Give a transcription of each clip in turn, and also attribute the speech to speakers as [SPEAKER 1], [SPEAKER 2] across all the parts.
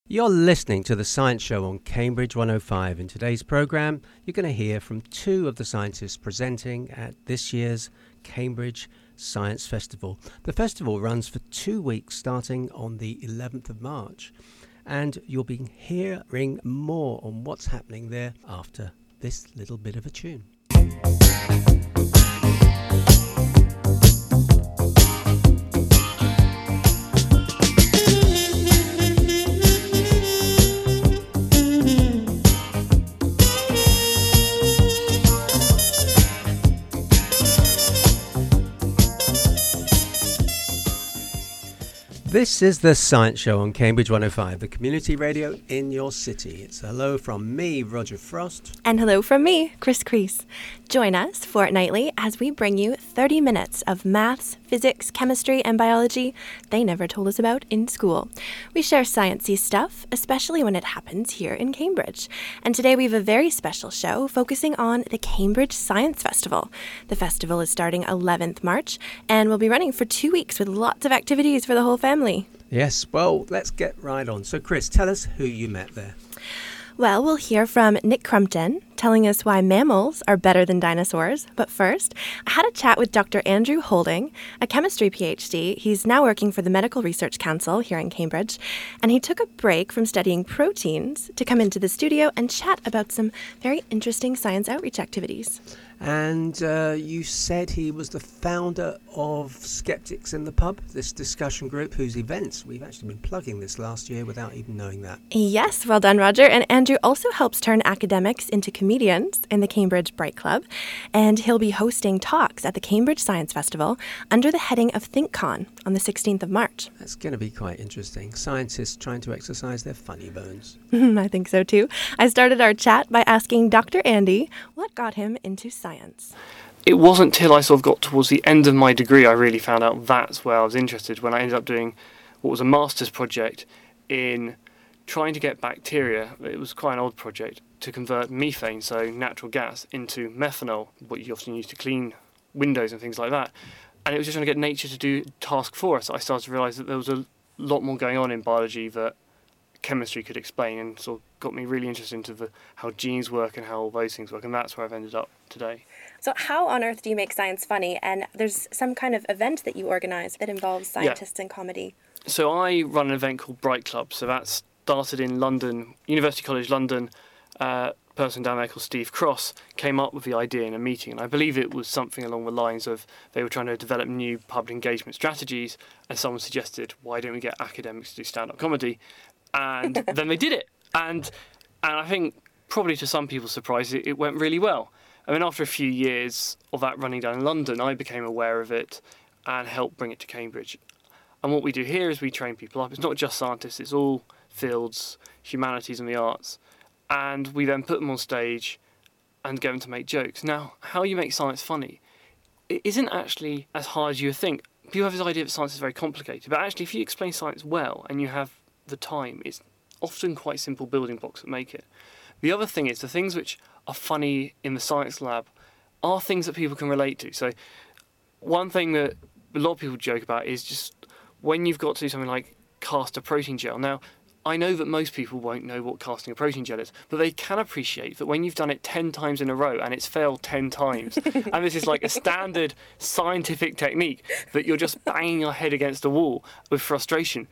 [SPEAKER 1] You're listening to The Science Show on Cambridge 105. In today's programme, you're going to hear from two of the scientists presenting at this year's Cambridge Science Festival. The festival runs for 2 weeks starting on the 11th of March. And you'll be hearing more on what's happening there after this little bit of a tune. This is The Science Show on Cambridge 105, the community radio in your city. It's hello from me, Roger Frost.
[SPEAKER 2] And hello from me, Chris Crease. Join us fortnightly as we bring you 30 minutes of maths, physics, chemistry, and biology they never told us about in school. We share sciencey stuff, especially when it happens here in Cambridge. And today we have a very special show focusing on the Cambridge Science Festival. The festival is starting 11th March and will be running for 2 weeks with lots of activities for the whole family.
[SPEAKER 1] Yes, well, let's get right on. So, Chris, tell us who you met there.
[SPEAKER 2] Well, we'll hear from Nick Crumpton telling us why mammals are better than dinosaurs. But first, I had a chat with Dr. Andrew Holding, a chemistry PhD. He's now working for the Medical Research Council here in Cambridge. And he took a break from studying proteins to come into the studio and chat about some very interesting science outreach activities.
[SPEAKER 1] And you said he was the founder of Skeptics in the Pub, this discussion group whose events we've actually been plugging this last year without even knowing that.
[SPEAKER 2] Yes, well done, Roger. And Andrew also helps turn academics into comedians in the Cambridge Bright Club. And he'll be hosting talks at the Cambridge Science Festival under the heading of ThinkCon on the 16th of March.
[SPEAKER 1] That's going to be quite interesting. Scientists trying to exercise their funny bones.
[SPEAKER 2] I think so too. I started our chat by asking Dr. Andy what got him into science.
[SPEAKER 3] It wasn't till I sort of got towards the end of my degree I really found out that's where I was interested, when I ended up doing what was a master's project in trying to get bacteria, it was quite an old project, to convert methane, so natural gas, into methanol, what you often use to clean windows and things like that. And it was just trying to get nature to do task for us. I started to realise that there was a lot more going on in biology that chemistry could explain, and sort of got me really interested into how genes work and how all those things work, and that's where I've ended up today.
[SPEAKER 2] So how on earth do you make science funny? And there's some kind of event that you organise that involves scientists and comedy.
[SPEAKER 3] So I run an event called Bright Club. So that started in London, University College London. A person down there called Steve Cross came up with the idea in a meeting, and I believe it was something along the lines of they were trying to develop new public engagement strategies, and someone suggested, why don't we get academics to do stand-up comedy? And then they did it. And I think probably to some people's surprise, it went really well. I mean, after a few years of that running down in London, I became aware of it and helped bring it to Cambridge. And what we do here is we train people up. It's not just scientists, it's all fields, humanities and the arts. And we then put them on stage and get them to make jokes. Now, how you make science funny, it isn't actually as hard as you think. People have this idea that science is very complicated, but actually if you explain science well and you have the time, it's often quite simple building blocks that make it. The other thing is the things which are funny in the science lab are things that people can relate to. So one thing that a lot of people joke about is just when you've got to do something like cast a protein gel. Now, I know that most people won't know what casting a protein gel is, but they can appreciate that when you've done it 10 times in a row and it's failed 10 times, and this is like a standard scientific technique that you're just banging your head against a wall with frustration,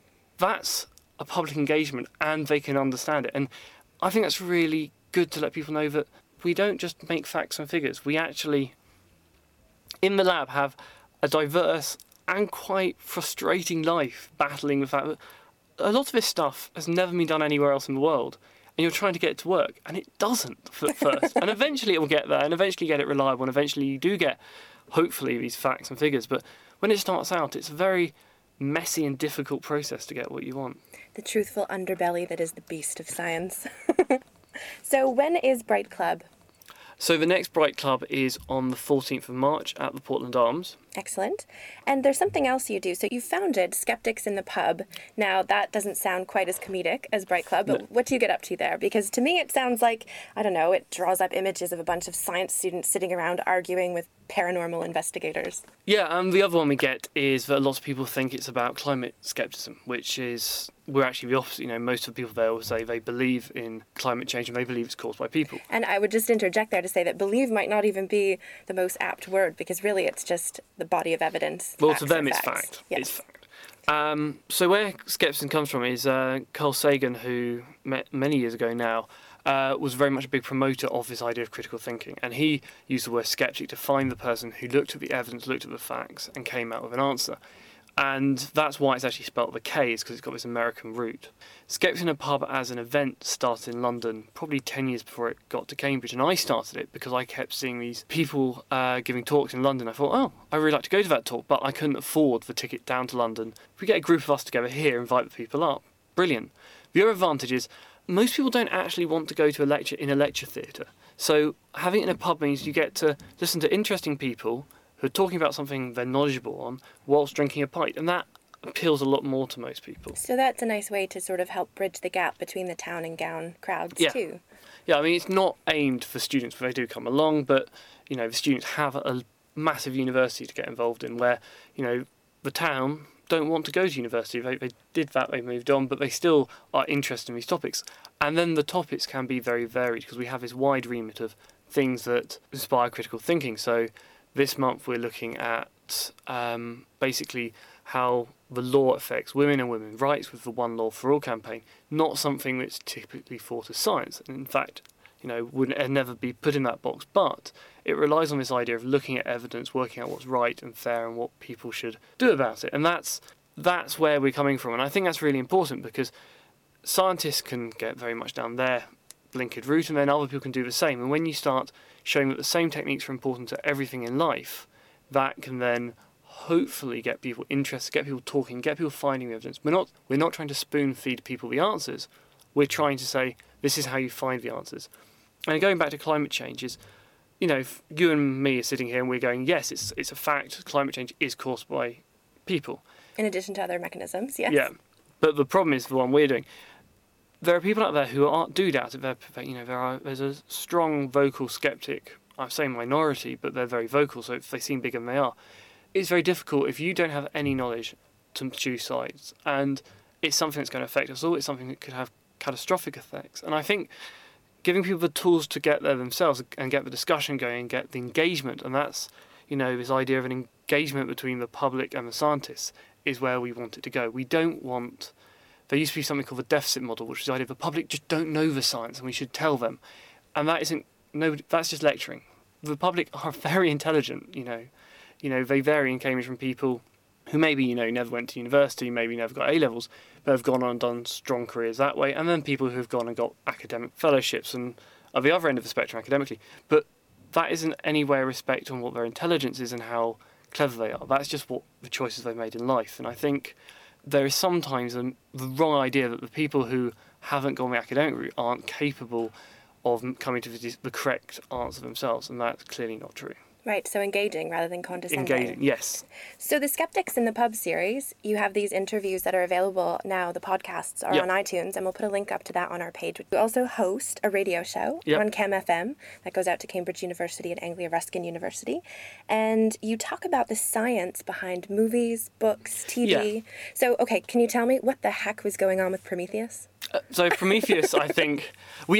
[SPEAKER 3] that's a public engagement and they can understand it. And I think that's really good to let people know that we don't just make facts and figures. We actually, in the lab, have a diverse and quite frustrating life battling the fact that a lot of this stuff has never been done anywhere else in the world, and you're trying to get it to work, and it doesn't at first. And eventually it will get there, and eventually get it reliable, and eventually you do get, hopefully, these facts and figures. But when it starts out, it's a very messy and difficult process to get what you want.
[SPEAKER 2] The truthful underbelly that is the beast of science. So when is Bright Club?
[SPEAKER 3] So the next Bright Club is on the 14th of March at the Portland Arms.
[SPEAKER 2] Excellent. And there's something else you do. So you founded Skeptics in the Pub. Now, that doesn't sound quite as comedic as Bright Club, but what do you get up to there? Because to me, it sounds like, I don't know, it draws up images of a bunch of science students sitting around arguing with paranormal investigators.
[SPEAKER 3] Yeah, and the other one we get is that lots of people think it's about climate skepticism, which is, we're actually the opposite. You know, most of the people there will say they believe in climate change and they believe it's caused by people.
[SPEAKER 2] And I would just interject there to say that believe might not even be the most apt word, because really it's just the body of evidence.
[SPEAKER 3] Well, to them it's
[SPEAKER 2] facts.
[SPEAKER 3] fact.
[SPEAKER 2] Yes.
[SPEAKER 3] It's fact. So where skepticism comes from is Carl Sagan, who met many years ago now, was very much a big promoter of this idea of critical thinking. And he used the word skeptic to find the person who looked at the evidence, looked at the facts, and came out with an answer. And that's why it's actually spelt with a K, is because it's got this American root. Skeptics in a Pub as an event started in London probably 10 years before it got to Cambridge. And I started it because I kept seeing these people giving talks in London. I thought, oh, I'd really like to go to that talk, but I couldn't afford the ticket down to London. If we get a group of us together here, invite the people up. Brilliant. The other advantage is most people don't actually want to go to a lecture in a lecture theatre. So having it in a pub means you get to listen to interesting people who are talking about something they're knowledgeable on whilst drinking a pint, and that appeals a lot more to most people.
[SPEAKER 2] So that's a nice way to sort of help bridge the gap between the town and gown crowds too.
[SPEAKER 3] Yeah, I mean, it's not aimed for students, but they do come along, but, you know, the students have a massive university to get involved in where, you know, the town don't want to go to university. They did that, they moved on, but they still are interested in these topics. And then the topics can be very varied because we have this wide remit of things that inspire critical thinking. So this month we're looking at basically how the law affects women and women's rights with the One Law for All campaign, not something that's typically thought as science. And in fact, you know, would never be put in that box, but it relies on this idea of looking at evidence, working out what's right and fair and what people should do about it. And that's where we're coming from. And I think that's really important because scientists can get very much down their blinkered route and then other people can do the same. And when you start showing that the same techniques are important to everything in life, that can then hopefully get people interested, get people talking, get people finding the evidence. We're not trying to spoon feed people the answers. We're trying to say, this is how you find the answers. And going back to climate change is, you know, if you and me are sitting here and we're going, yes, it's a fact, climate change is caused by people.
[SPEAKER 2] In addition to other mechanisms, yes.
[SPEAKER 3] Yeah, but the problem is the one we're doing. There are people out there who do doubt it. There's a strong vocal skeptic. I say minority, but they're very vocal, so if they seem bigger than they are. It's very difficult if you don't have any knowledge to choose sides. And it's something that's going to affect us all. It's something that could have catastrophic effects. And I think giving people the tools to get there themselves and get the discussion going and get the engagement, and that's, you know, this idea of an engagement between the public and the scientists is where we want it to go. We don't want... There used to be something called the deficit model, which is the idea the public just don't know the science and we should tell them. And that isn't... No, that's just lecturing. The public are very intelligent, you know. You know, they vary in Cambridge from people who maybe, you know, never went to university, maybe never got A-levels, but have gone on and done strong careers that way, and then people who have gone and got academic fellowships and are the other end of the spectrum academically. But that isn't any way of respect on what their intelligence is and how clever they are. That's just what the choices they've made in life. And I think there is sometimes the wrong idea that the people who haven't gone the academic route aren't capable of coming to the correct answer themselves, and that's clearly not true.
[SPEAKER 2] Right, so engaging rather than condescending.
[SPEAKER 3] Engaging, yes.
[SPEAKER 2] So the Skeptics in the Pub series, you have these interviews that are available now. The podcasts are on iTunes, and we'll put a link up to that on our page. You also host a radio show on Chem FM that goes out to Cambridge University and Anglia Ruskin University. And you talk about the science behind movies, books, TV. Yeah. So, okay, can you tell me what the heck was going on with Prometheus?
[SPEAKER 3] So Prometheus, I think, we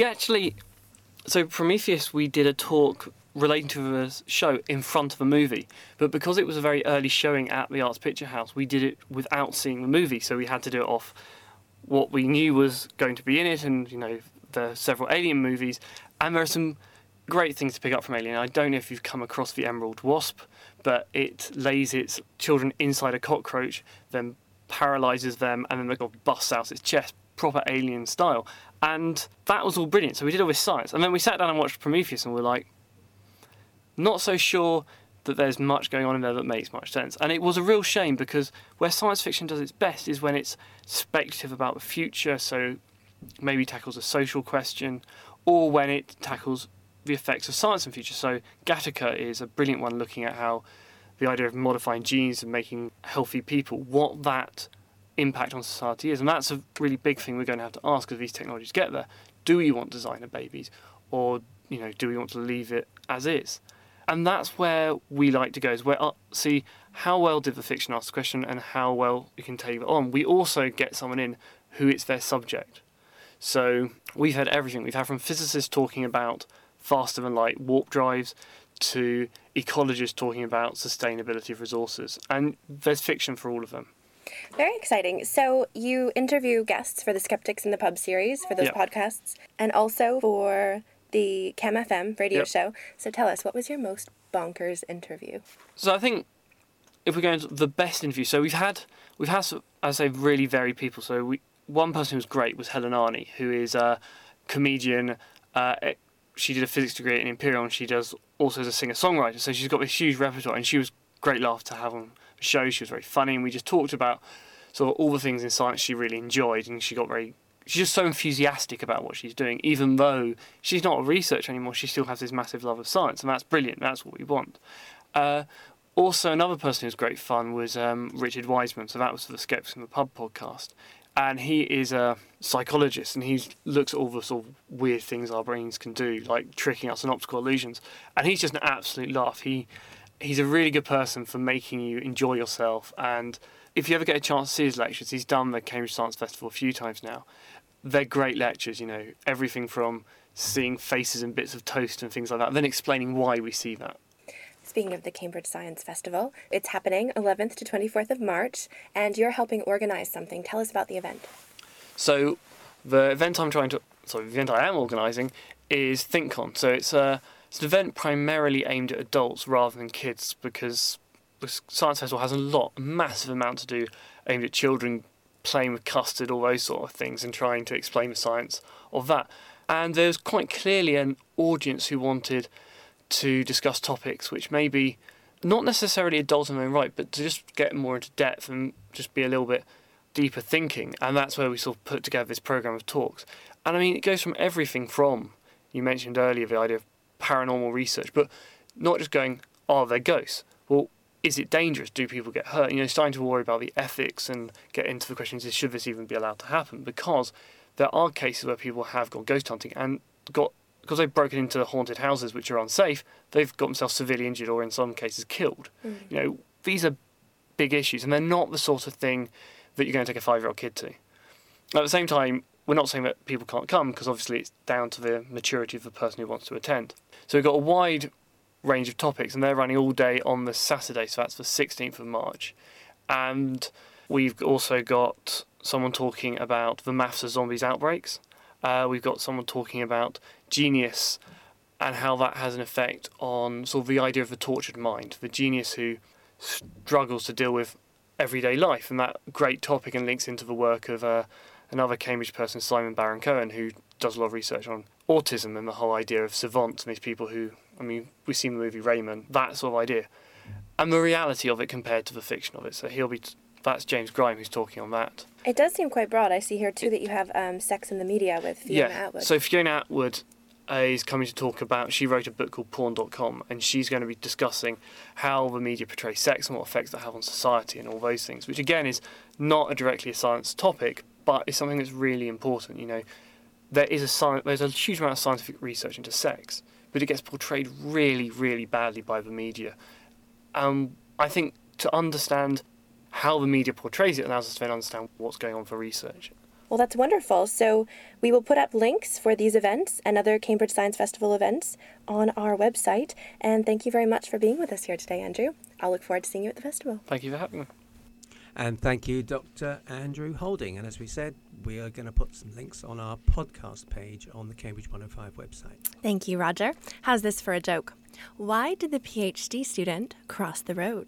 [SPEAKER 3] did a talk relating to the show in front of a movie, but because it was a very early showing at the Arts Picture House, we did it without seeing the movie, so we had to do it off what we knew was going to be in it, and, you know, there are several Alien movies, and there are some great things to pick up from Alien. I don't know if you've come across the Emerald Wasp, but it lays its children inside a cockroach, then paralyses them, and then the dog busts out its chest, proper Alien style, and that was all brilliant. So we did all this science, and then we sat down and watched Prometheus, and we're like, not so sure that there's much going on in there that makes much sense. And it was a real shame because where science fiction does its best is when it's speculative about the future, so maybe tackles a social question, or when it tackles the effects of science in the future. So Gattaca is a brilliant one looking at how the idea of modifying genes and making healthy people, what that impact on society is. And that's a really big thing we're going to have to ask as these technologies get there. Do we want designer babies, or do we want to leave it as is? And that's where we like to go, is where see how well did the fiction ask the question and how well you can take it on. We also get someone in who it's their subject. So we've had everything. We've had from physicists talking about faster than light warp drives to ecologists talking about sustainability of resources. And there's fiction for all of them.
[SPEAKER 2] Very exciting. So you interview guests for the Skeptics in the Pub series, for those podcasts, and also for the Chem FM radio show. So tell us, what was your most bonkers interview?
[SPEAKER 3] So I think if we're going to the best interview, so we've had, as I say, really varied people. So one person who was great was Helen Arney, who is a comedian. She did a physics degree at Imperial, and she does also as a singer-songwriter. So she's got this huge repertoire, and she was great laugh to have on the show. She was very funny, and we just talked about sort of all the things in science she really enjoyed, and she's just so enthusiastic about what she's doing, even though she's not a researcher anymore. She still has this massive love of science, and that's brilliant. That's what we want. Also, another person who was great fun was Richard Wiseman. So that was for the Skeptics in the Pub podcast. And he is a psychologist, and he looks at all the sort of weird things our brains can do, like tricking us on optical illusions. And he's just an absolute laugh. He's a really good person for making you enjoy yourself. And if you ever get a chance to see his lectures, he's done the Cambridge Science Festival a few times now. They're great lectures, everything from seeing faces and bits of toast and things like that, then explaining why we see that.
[SPEAKER 2] Speaking of the Cambridge Science Festival, it's happening 11th to 24th of March, and you're helping organise something. Tell us about the event.
[SPEAKER 3] So the event I am organising is ThinkCon. So it's an event primarily aimed at adults rather than kids, because the Science Festival has a massive amount to do aimed at children playing with custard, all those sort of things, and trying to explain the science of that. And there's quite clearly an audience who wanted to discuss topics which may be not necessarily adult in their own right, but to just get more into depth and just be a little bit deeper thinking. And that's where we sort of put together this programme of talks. And I mean, it goes from everything from, you mentioned earlier, the idea of paranormal research, but not just going, are there ghosts? Well, is it dangerous? Do people get hurt? Starting to worry about the ethics and get into the questions, should this even be allowed to happen? Because there are cases where people have gone ghost hunting and because they've broken into haunted houses which are unsafe, they've got themselves severely injured or in some cases killed. These are big issues, and they're not the sort of thing that you're going to take a 5-year-old kid to. At the same time, we're not saying that people can't come, because obviously it's down to the maturity of the person who wants to attend. So we've got a wide range of topics, and they're running all day on the Saturday, so that's the 16th of March. And we've also got someone talking about the maths of zombies outbreaks. We've got someone talking about genius and how that has an effect on sort of the idea of the tortured mind, the genius who struggles to deal with everyday life. And that great topic and links into the work of another Cambridge person, Simon Baron-Cohen, who does a lot of research on autism and the whole idea of savants and these people who, we've seen the movie Raymond, that sort of idea, and the reality of it compared to the fiction of it. So that's James Grime who's talking on that.
[SPEAKER 2] It does seem quite broad. I see here too that you have Sex in the Media with Fiona Atwood.
[SPEAKER 3] So Fiona Atwood is coming to talk about, she wrote a book called Porn.com, and she's going to be discussing how the media portrays sex and what effects that have on society and all those things, which again is not directly a science topic, but it's something that's really important. There's a huge amount of scientific research into sex, but it gets portrayed really, really badly by the media. I think to understand how the media portrays it allows us to then understand what's going on for research.
[SPEAKER 2] Well, that's wonderful. So we will put up links for these events and other Cambridge Science Festival events on our website. And thank you very much for being with us here today, Andrew. I'll look forward to seeing you at the festival.
[SPEAKER 3] Thank you for having me.
[SPEAKER 1] And thank you, Dr. Andrew Holding. And as we said, we are going to put some links on our podcast page on the Cambridge 105 website.
[SPEAKER 2] Thank you, Roger. How's this for a joke? Why did the PhD student cross the road?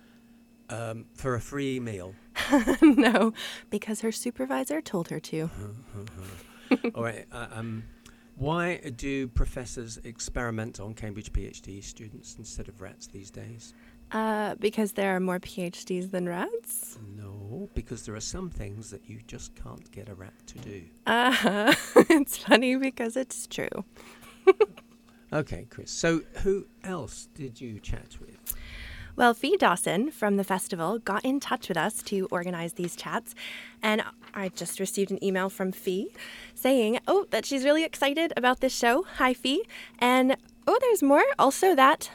[SPEAKER 1] For a free meal.
[SPEAKER 2] No, because her supervisor told her to.
[SPEAKER 1] All right. Why do professors experiment on Cambridge PhD students instead of rats these days?
[SPEAKER 2] Because there are more PhDs than rats?
[SPEAKER 1] No, because there are some things that you just can't get a rat to do.
[SPEAKER 2] It's funny because it's true.
[SPEAKER 1] Okay, Chris. So who else did you chat with?
[SPEAKER 2] Well, Fee Dawson from the festival got in touch with us to organize these chats, and I just received an email from Fee saying, that she's really excited about this show. Hi, Fee. And, there's more. Also that,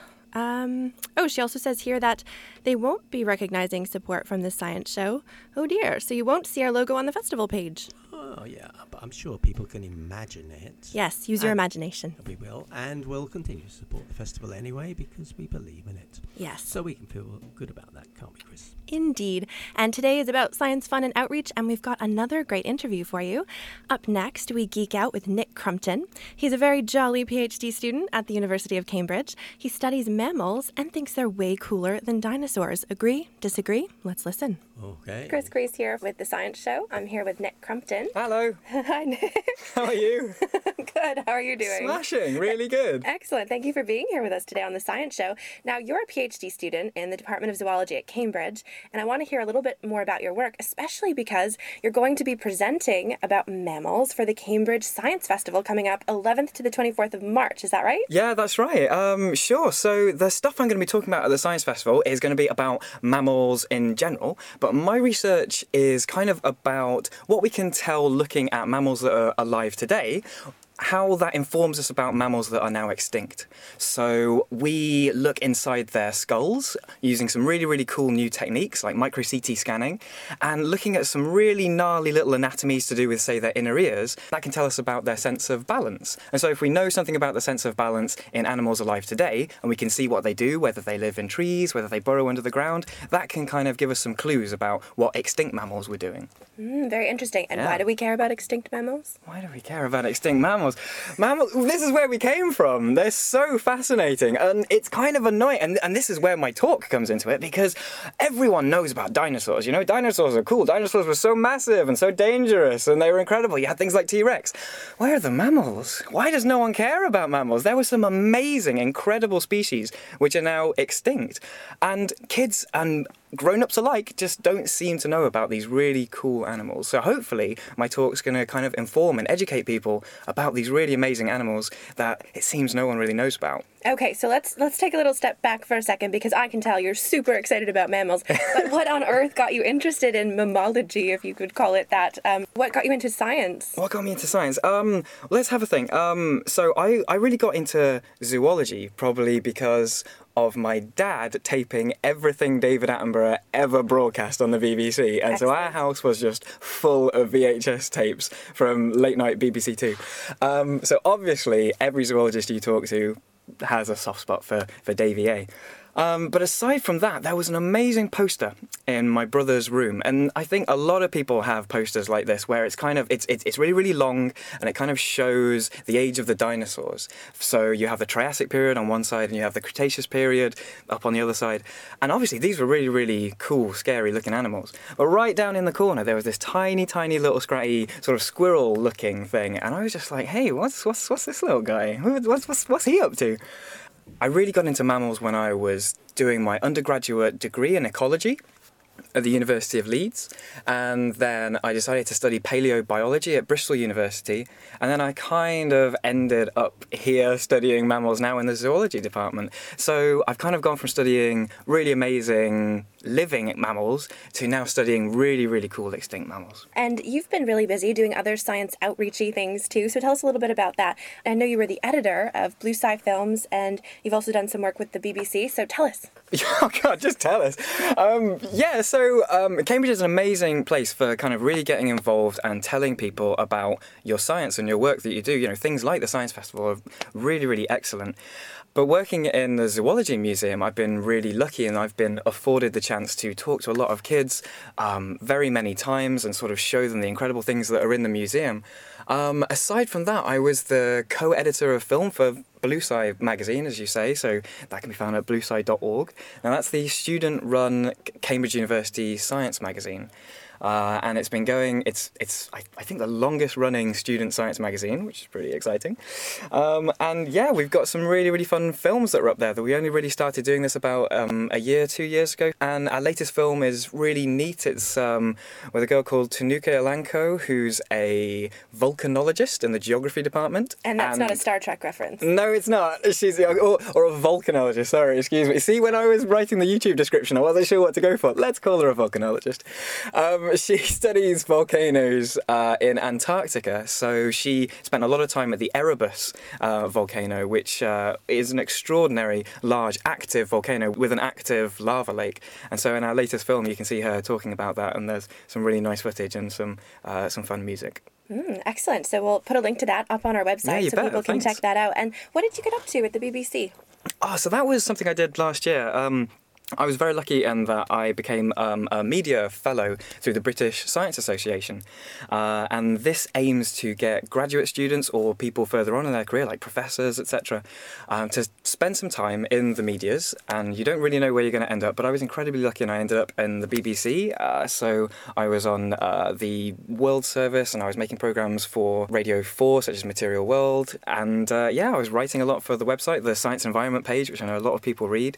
[SPEAKER 2] she also says here that they won't be recognizing support from the science show. Oh, dear. So you won't see our logo on the festival page.
[SPEAKER 1] Oh, yeah, but I'm sure people can imagine it.
[SPEAKER 2] Yes, use your imagination.
[SPEAKER 1] We will, and we'll continue to support the festival anyway because we believe in it.
[SPEAKER 2] Yes.
[SPEAKER 1] So we can feel good about that, can't we, Chris?
[SPEAKER 2] Indeed. And today is about science, fun, and outreach, and we've got another great interview for you. Up next, we geek out with Nick Crumpton. He's a very jolly PhD student at the University of Cambridge. He studies mammals and thinks they're way cooler than dinosaurs. Agree? Disagree? Let's listen.
[SPEAKER 1] Okay.
[SPEAKER 2] Chris Grease here with The Science Show. I'm here with Nick Crumpton.
[SPEAKER 4] Hello.
[SPEAKER 2] Hi, Nick.
[SPEAKER 4] How are you?
[SPEAKER 2] Good. How are you doing?
[SPEAKER 4] Smashing. Really good.
[SPEAKER 2] Excellent. Thank you for being here with us today on The Science Show. Now, you're a PhD student in the Department of Zoology at Cambridge, and I want to hear a little bit more about your work, especially because you're going to be presenting about mammals for the Cambridge Science Festival coming up 11th to the 24th of March. Is that right?
[SPEAKER 4] Yeah, that's right. Sure. So the stuff I'm going to be talking about at the Science Festival is going to be about mammals in general, but my research is kind of about what we can tell looking at mammals that are alive today, how that informs us about mammals that are now extinct. So we look inside their skulls using some really, really cool new techniques like micro-CT scanning and looking at some really gnarly little anatomies to do with, say, their inner ears that can tell us about their sense of balance. And so if we know something about the sense of balance in animals alive today and we can see what they do, whether they live in trees, whether they burrow under the ground, that can kind of give us some clues about what extinct mammals were doing.
[SPEAKER 2] Very interesting. And why do we care about extinct mammals?
[SPEAKER 4] Why do we care about extinct mammals? This is where we came from. They're so fascinating, and it's kind of annoying. And this is where my talk comes into it, because everyone knows about dinosaurs. You know, dinosaurs are cool. Dinosaurs were so massive and so dangerous, and they were incredible. You had things like T-Rex. Where are the mammals? Why does no one care about mammals? There were some amazing, incredible species which are now extinct. And kids and grown-ups alike just don't seem to know about these really cool animals. So hopefully my talk's going to kind of inform and educate people about these really amazing animals that it seems no one really knows about.
[SPEAKER 2] Okay, so let's take a little step back for a second, because I can tell you're super excited about mammals. But what on earth got you interested in mammalogy, if you could call it that? What got you into science?
[SPEAKER 4] What got me into science? Let's have a think. So I really got into zoology probably because of my dad taping everything David Attenborough ever broadcast on the BBC. And so our house was just full of VHS tapes from late night BBC Two. So obviously every zoologist you talk to has a soft spot for Davey A. But aside from that, there was an amazing poster in my brother's room, and I think a lot of people have posters like this where it's kind of it's really, really long, and it kind of shows the age of the dinosaurs. So you have the Triassic period on one side and you have the Cretaceous period up on the other side, and obviously these were really, really cool, scary looking animals. But right down in the corner there was this tiny, tiny little scratchy sort of squirrel looking thing, and I was just like, hey, what's this little guy? What's he up to? I really got into mammals when I was doing my undergraduate degree in ecology at the University of Leeds, and then I decided to study paleobiology at Bristol University, and then I kind of ended up here studying mammals now in the zoology department. So I've kind of gone from studying really amazing living mammals to now studying really, really cool extinct mammals.
[SPEAKER 2] And you've been really busy doing other science outreachy things too, so tell us a little bit about that. I know you were the editor of Blue Sky Films, and you've also done some work with the BBC, so tell us.
[SPEAKER 4] Oh God, just tell us. Cambridge is an amazing place for kind of really getting involved and telling people about your science and your work that you do. You know, things like the Science Festival are really, really excellent. But working in the Zoology Museum, I've been really lucky, and I've been afforded the chance to talk to a lot of kids very many times and sort of show them the incredible things that are in the museum. Aside from that, I was the co-editor of film for Blue Sky magazine, as you say, so that can be found at bluesky.org. Now that's the student-run Cambridge University science magazine. and it's been going. It's I think the longest running student science magazine, which is pretty exciting. And yeah, we've got some really fun films that are up there. That we only really started doing this about a year, 2 years ago. And our latest film is really neat. It's with a girl called Tanuka Elanco, who's a volcanologist in the geography department.
[SPEAKER 2] And that's not a Star Trek reference.
[SPEAKER 4] No, it's not. She's or a volcanologist. Sorry, excuse me. See, when I was writing the YouTube description, I wasn't sure what to go for. Let's call her a volcanologist. She studies volcanoes in Antarctica. So she spent a lot of time at the Erebus volcano, which is an extraordinary large active volcano with an active lava lake. And so in our latest film, you can see her talking about that, and there's some really nice footage and some fun music.
[SPEAKER 2] Excellent. So we'll put a link to that up on our website so people can check that out. And what did you get up to at the BBC?
[SPEAKER 4] Oh, so that was something I did last year. I was very lucky in that I became a media fellow through the British Science Association. And this aims to get graduate students or people further on in their career, like professors, etc., to spend some time in the medias. And you don't really know where you're going to end up, but I was incredibly lucky and I ended up in the BBC. So I was on the World Service and I was making programmes for Radio 4, such as Material World. And yeah, I was writing a lot for the website, the Science Environment page, which I know a lot of people read.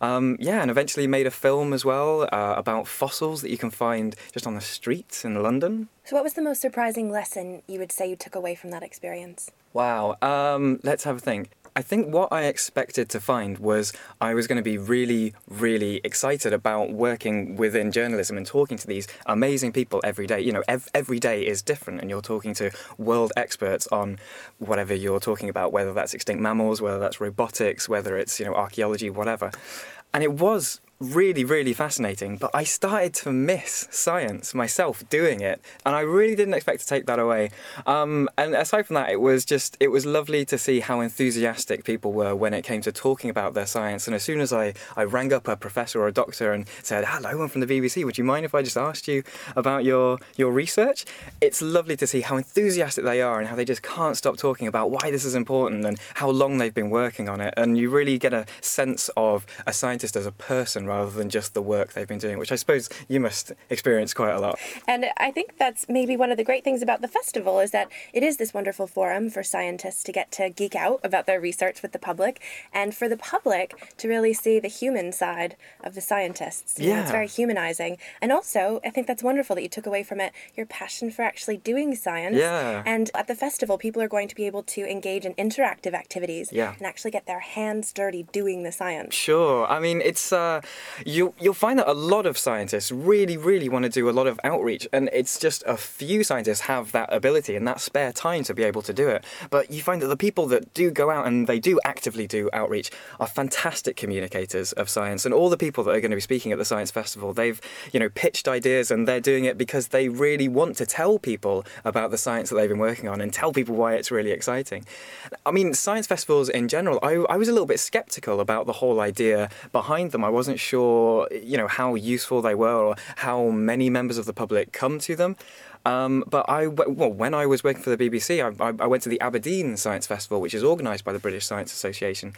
[SPEAKER 4] And eventually made a film as well about fossils that you can find just on the streets in London.
[SPEAKER 2] So what was the most surprising lesson you would say you took away from that experience?
[SPEAKER 4] Wow, let's have a think. I think what I expected to find was I was going to be really excited about working within journalism and talking to these amazing people every day. You know, every day is different and you're talking to world experts on whatever you're talking about, whether that's extinct mammals, whether that's robotics, whether it's, archaeology, whatever. And it was really fascinating, but I started to miss science myself doing it, and I really didn't expect to take that away. And aside from that, it was lovely to see how enthusiastic people were when it came to talking about their science. And as soon as I rang up a professor or a doctor and said, "Hello, I'm from the BBC, would you mind if I just asked you about your research?" It's lovely to see how enthusiastic they are and how they just can't stop talking about why this is important and how long they've been working on it. And you really get a sense of a scientist as a person rather than just the work they've been doing, which I suppose you must experience quite a lot.
[SPEAKER 2] And I think that's maybe one of the great things about the festival is that it is this wonderful forum for scientists to get to geek out about their research with the public, and for the public to really see the human side of the scientists. You know, it's very humanizing. And also, I think that's wonderful that you took away from it your passion for actually doing science.
[SPEAKER 4] Yeah.
[SPEAKER 2] And at the festival, people are going to be able to engage in interactive activities and actually get their hands dirty doing the science.
[SPEAKER 4] Sure. I mean, it's you'll find that a lot of scientists really want to do a lot of outreach, and it's just a few scientists have that ability and that spare time to be able to do it. But you find that the people that do go out and they do actively do outreach are fantastic communicators of science, and all the people that are going to be speaking at the Science Festival, they've pitched ideas and they're doing it because they really want to tell people about the science that they've been working on and tell people why it's really exciting. I mean, science festivals in general, I was a little bit skeptical about the whole idea behind them. I wasn't sure, how useful they were or how many members of the public come to them. But when I was working for the BBC, I went to the Aberdeen Science Festival, which is organised by the British Science Association.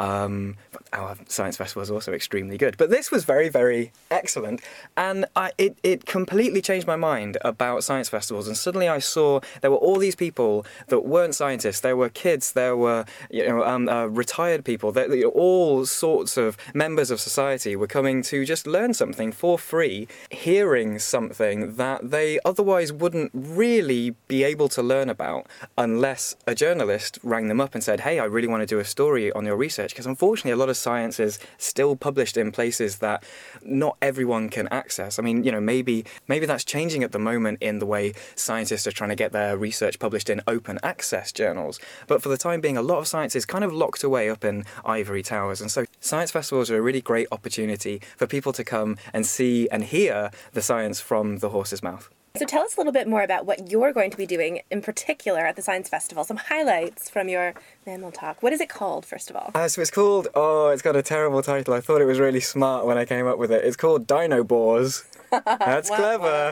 [SPEAKER 4] Our Science Festival is also extremely good. But this was very excellent. And it completely changed my mind about science festivals. And suddenly I saw there were all these people that weren't scientists. There were kids, there were retired people. All sorts of members of society were coming to just learn something for free, hearing something that they otherwise wouldn't really be able to learn about unless a journalist rang them up and said, "Hey, I really want to do a story on your research," because unfortunately a lot of science is still published in places that not everyone can access. I mean, maybe that's changing at the moment in the way scientists are trying to get their research published in open access journals. But for the time being, a lot of science is kind of locked away up in ivory towers. And so science festivals are a really great opportunity for people to come and see and hear the science from the horse's mouth.
[SPEAKER 2] So tell us a little bit more about what you're going to be doing in particular at the Science Festival. Some highlights from your mammal talk. What is it called, first of all?
[SPEAKER 4] So it's called, it's got a terrible title. I thought it was really smart when I came up with it. It's called Dinobores. That's clever.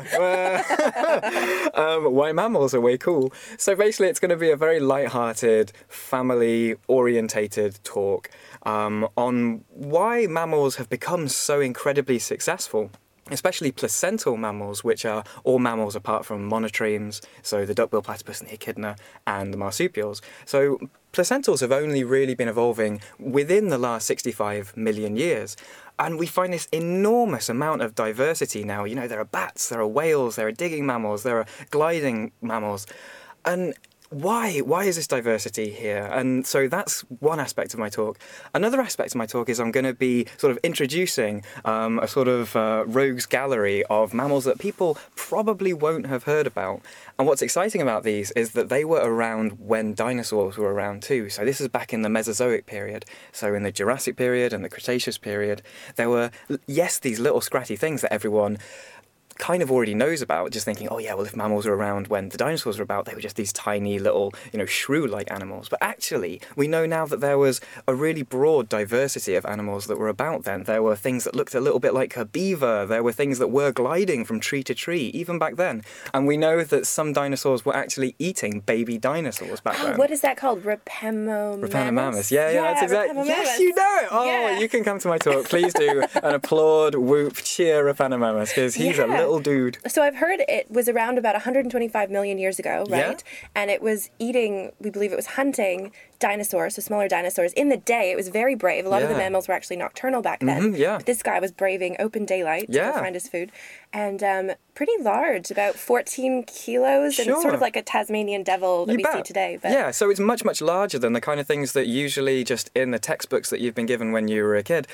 [SPEAKER 4] Why mammals are way cool. So basically it's going to be a very light-hearted, family-orientated talk on why mammals have become so incredibly successful. especially placental mammals, which are all mammals apart from monotremes, so the duckbill platypus and the echidna and the marsupials. So placentals have only really been evolving within the last 65 million years. And we find this enormous amount of diversity now. You know, there are bats, there are whales, there are digging mammals, there are gliding mammals. And why is this diversity here? And so that's one aspect of my talk. Another aspect of my talk is I'm going to be sort of introducing a sort of rogues gallery of mammals that people probably won't have heard about. And what's exciting about these is that they were around when dinosaurs were around too. So this is back in the Mesozoic period. So in the Jurassic period and the Cretaceous period, there were, yes, these little scratty things that everyone kind of already knows about, just thinking, oh yeah, well, if mammals were around when the dinosaurs were about, they were just these tiny little, shrew-like animals. But actually, we know now that there was a really broad diversity of animals that were about then. There were things that looked a little bit like a beaver. There were things that were gliding from tree to tree, even back then. And we know that some dinosaurs were actually eating baby dinosaurs back then.
[SPEAKER 2] What is that called? Repenomamus?
[SPEAKER 4] Yeah, that's exactly. Yes, you know it. Oh,
[SPEAKER 2] yeah.
[SPEAKER 4] You can come to my talk. Please do an applaud, whoop, cheer Repenomamus, because he's a little dude.
[SPEAKER 2] So I've heard it was around about 125 million years ago, right?
[SPEAKER 4] Yeah.
[SPEAKER 2] And it was eating, we believe it was hunting dinosaurs, so smaller dinosaurs. In the day, it was very brave. A lot of the mammals were actually nocturnal back then. But this guy was braving open daylight to go find his food. And pretty large, about 14 kilos, and sort of like a Tasmanian devil that we see today. But
[SPEAKER 4] yeah, so it's much, much larger than the kind of things that usually just in the textbooks that you've been given when you were a kid.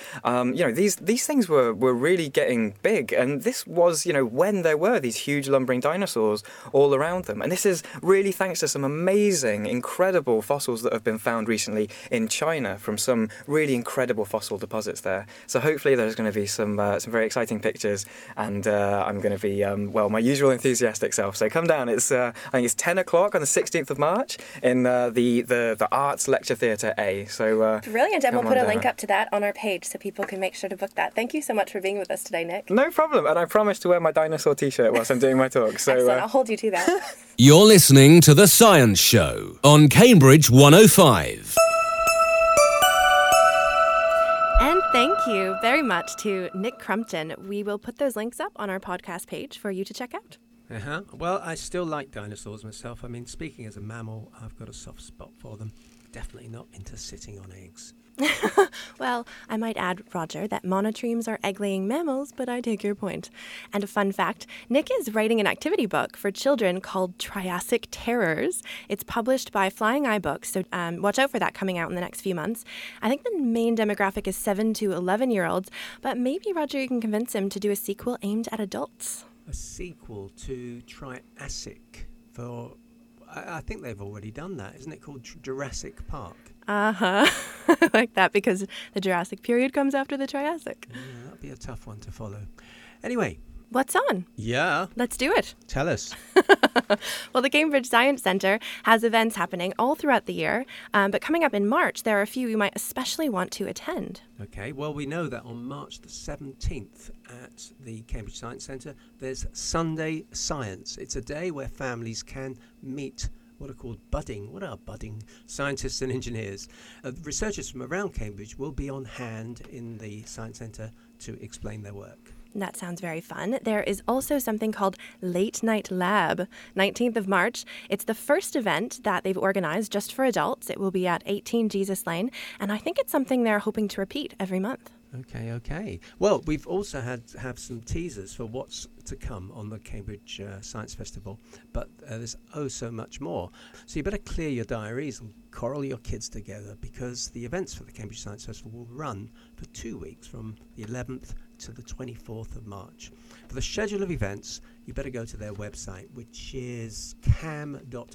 [SPEAKER 4] These things were really getting big, and this was, when there were these huge lumbering dinosaurs all around them. And this is really thanks to some amazing, incredible fossils that have been found recently in China from some really incredible fossil deposits there. So hopefully there's going to be some very exciting pictures, and I'm going to be my usual enthusiastic self. So come down. It's I think it's 10 o'clock on the 16th of March in the Arts Lecture Theatre A. So
[SPEAKER 2] brilliant, and we'll put a link up to that on our page so people can make sure to book that. Thank you so much for being with us today, Nick.
[SPEAKER 4] No problem, and I promise to wear my dinosaur T-shirt whilst I'm doing my talk. So
[SPEAKER 2] excellent. I'll hold you to that.
[SPEAKER 5] You're listening to The Science Show on Cambridge 105.
[SPEAKER 2] And thank you very much to Nick Crumpton. We will put those links up on our podcast page for you to check out.
[SPEAKER 1] Well, I still like dinosaurs myself. I mean, speaking as a mammal, I've got a soft spot for them. Definitely not into sitting on eggs.
[SPEAKER 2] Well, I might add, Roger, that monotremes are egg-laying mammals, but I take your point. And a fun fact, Nick is writing an activity book for children called Triassic Terrors. It's published by Flying Eye Books, so watch out for that coming out in the next few months. I think the main demographic is 7 to 11-year-olds, but maybe, Roger, you can convince him to do a sequel aimed at adults.
[SPEAKER 1] A sequel to Triassic for... I think they've already done that. Isn't it called Jurassic Park?
[SPEAKER 2] I like that because the Jurassic period comes after the Triassic.
[SPEAKER 1] Yeah, that'd be a tough one to follow. Anyway.
[SPEAKER 2] What's on?
[SPEAKER 1] Yeah.
[SPEAKER 2] Let's do it.
[SPEAKER 1] Tell us.
[SPEAKER 2] Well, the Cambridge Science Centre has events happening all throughout the year, but coming up in March, there are a few you might especially want to attend.
[SPEAKER 1] Okay, well, we know that on March the 17th at the Cambridge Science Centre, there's Sunday Science. It's a day where families can meet what are called budding scientists and engineers. Researchers from around Cambridge will be on hand in the Science Centre to explain their work.
[SPEAKER 2] That sounds very fun. There is also something called Late Night Lab, 19th of March. It's the first event that they've organized just for adults. It will be at 18 Jesus Lane, and I think it's something they're hoping to repeat every month.
[SPEAKER 1] Okay. Well, we've also have some teasers for what's to come on the Cambridge Science Festival, but there's so much more. So you better clear your diaries and corral your kids together, because the events for the Cambridge Science Festival will run for 2 weeks from the 11th to the 24th of March. For the schedule of events, you better go to their website, which is cam.ac.uk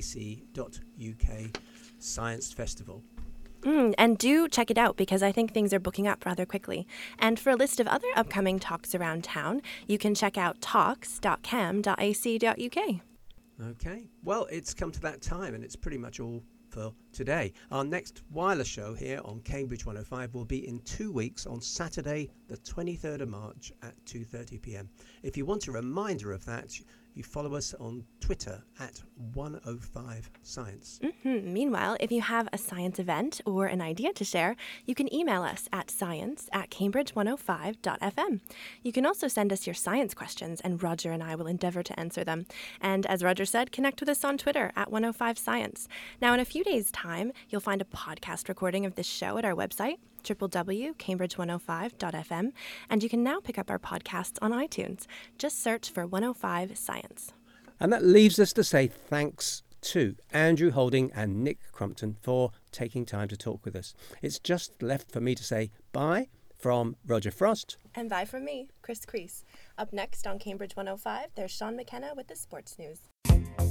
[SPEAKER 1] Science Festival.
[SPEAKER 2] And do check it out, because I think things are booking up rather quickly. And for a list of other upcoming talks around town, you can check out talks.cam.ac.uk.
[SPEAKER 1] Okay. Well, it's come to that time, and it's pretty much all for today. Our next wireless show here on Cambridge 105 will be in 2 weeks on Saturday, the 23rd of March at 2:30 p.m. If you want a reminder of that, you follow us on Twitter at 105science.
[SPEAKER 2] Meanwhile, if you have a science event or an idea to share, you can email us at science@cambridge105.fm. You can also send us your science questions, and Roger and I will endeavour to answer them. And as Roger said, connect with us on Twitter at 105science. Now, in a few days' time, you'll find a podcast recording of this show at our website, www.cambridge105.fm, and you can now pick up our podcasts on iTunes. Just search for 105 Science.
[SPEAKER 1] And that leaves us to say thanks to Andrew Holding and Nick Crumpton for taking time to talk with us. It's just left for me to say bye from Roger Frost.
[SPEAKER 2] And bye from me, Chris Crease. Up next on Cambridge 105, there's Sean McKenna with the sports news.